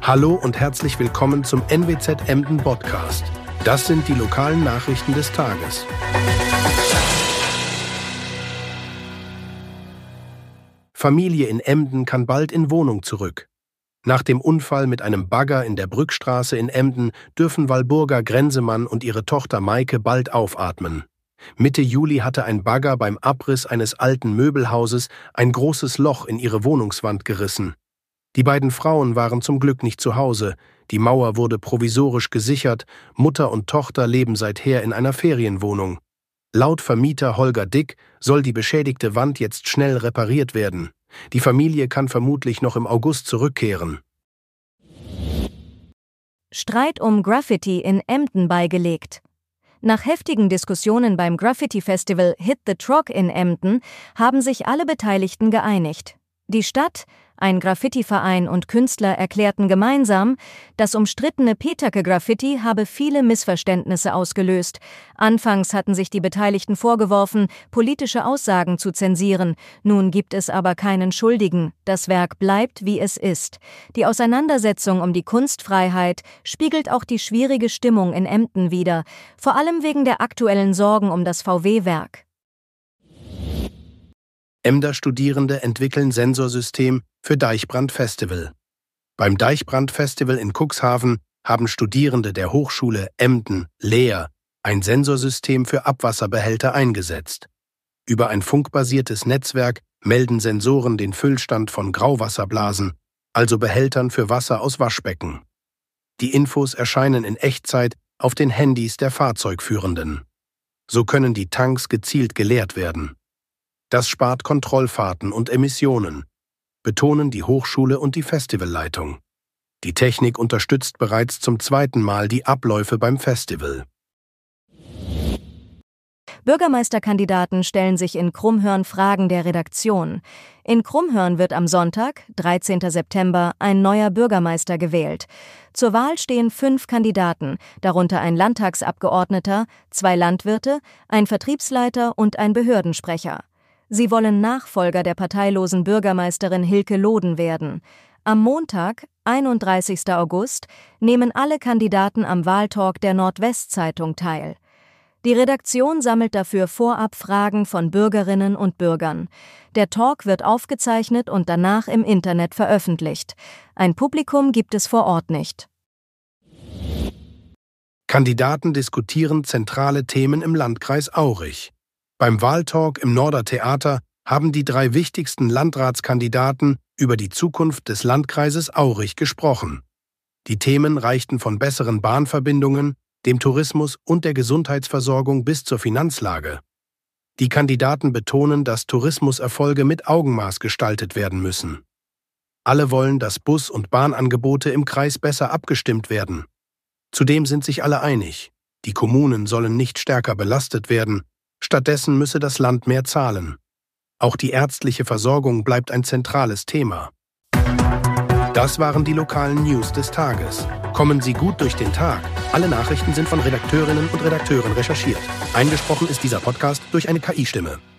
Hallo und herzlich willkommen zum NWZ Emden Podcast. Das sind die lokalen Nachrichten des Tages. Familie in Emden kann bald in Wohnung zurück. Nach dem Unfall mit einem Bagger in der Brückstraße in Emden dürfen Walburga Grenzemann und ihre Tochter Maike bald aufatmen. Mitte Juli hatte ein Bagger beim Abriss eines alten Möbelhauses ein großes Loch in ihre Wohnungswand gerissen. Die beiden Frauen waren zum Glück nicht zu Hause, die Mauer wurde provisorisch gesichert, Mutter und Tochter leben seither in einer Ferienwohnung. Laut Vermieter Holger Dick soll die beschädigte Wand jetzt schnell repariert werden. Die Familie kann vermutlich noch im August zurückkehren. Streit um Graffiti in Emden beigelegt. Nach heftigen Diskussionen beim Graffiti-Festival Hit the Trock in Emden haben sich alle Beteiligten geeinigt. Die Stadt, ein Graffiti-Verein und Künstler erklärten gemeinsam, das umstrittene Petake-Graffiti habe viele Missverständnisse ausgelöst. Anfangs hatten sich die Beteiligten vorgeworfen, politische Aussagen zu zensieren. Nun gibt es aber keinen Schuldigen. Das Werk bleibt, wie es ist. Die Auseinandersetzung um die Kunstfreiheit spiegelt auch die schwierige Stimmung in Emden wider, vor allem wegen der aktuellen Sorgen um das VW-Werk. Emder Studierende entwickeln Sensorsystem für Deichbrand-Festival. Beim Deichbrand-Festival in Cuxhaven haben Studierende der Hochschule Emden, Leer, ein Sensorsystem für Abwasserbehälter eingesetzt. Über ein funkbasiertes Netzwerk melden Sensoren den Füllstand von Grauwasserblasen, also Behältern für Wasser aus Waschbecken. Die Infos erscheinen in Echtzeit auf den Handys der Fahrzeugführenden. So können die Tanks gezielt geleert werden. Das spart Kontrollfahrten und Emissionen, betonen die Hochschule und die Festivalleitung. Die Technik unterstützt bereits zum zweiten Mal die Abläufe beim Festival. Bürgermeisterkandidaten stellen sich in Krummhörn Fragen der Redaktion. In Krummhörn wird am Sonntag, 13. September, ein neuer Bürgermeister gewählt. Zur Wahl stehen 5 Kandidaten, darunter ein Landtagsabgeordneter, 2 Landwirte, ein Vertriebsleiter und ein Behördensprecher. Sie wollen Nachfolger der parteilosen Bürgermeisterin Hilke Loden werden. Am Montag, 31. August, nehmen alle Kandidaten am Wahltalk der Nordwestzeitung teil. Die Redaktion sammelt dafür vorab Fragen von Bürgerinnen und Bürgern. Der Talk wird aufgezeichnet und danach im Internet veröffentlicht. Ein Publikum gibt es vor Ort nicht. Kandidaten diskutieren zentrale Themen im Landkreis Aurich. Beim Wahltalk im Nordertheater haben die 3 wichtigsten Landratskandidaten über die Zukunft des Landkreises Aurich gesprochen. Die Themen reichten von besseren Bahnverbindungen, dem Tourismus und der Gesundheitsversorgung bis zur Finanzlage. Die Kandidaten betonen, dass Tourismuserfolge mit Augenmaß gestaltet werden müssen. Alle wollen, dass Bus- und Bahnangebote im Kreis besser abgestimmt werden. Zudem sind sich alle einig, die Kommunen sollen nicht stärker belastet werden, stattdessen müsse das Land mehr zahlen. Auch die ärztliche Versorgung bleibt ein zentrales Thema. Das waren die lokalen News des Tages. Kommen Sie gut durch den Tag. Alle Nachrichten sind von Redakteurinnen und Redakteuren recherchiert. Eingesprochen ist dieser Podcast durch eine KI-Stimme.